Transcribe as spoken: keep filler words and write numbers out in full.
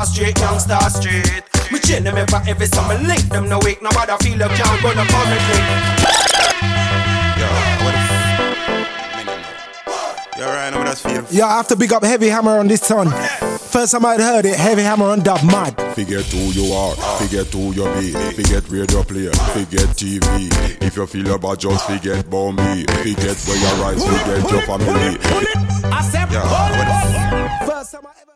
Youngster street, youngster street. Me chain them ever every summer link them no week. Nobody feel you can't go no currently. Yo, what is Yo, Ryan, what does feel? Yo, I have to big up Heavy Hammer on this one. First time I'd heard it, Heavy Hammer on dub, mad. Forget who you are, forget who you be. Forget radio player, forget T V. If you feel about just forget about me. Forget where you rise, forget your family. I said, Yo, what is First time I ever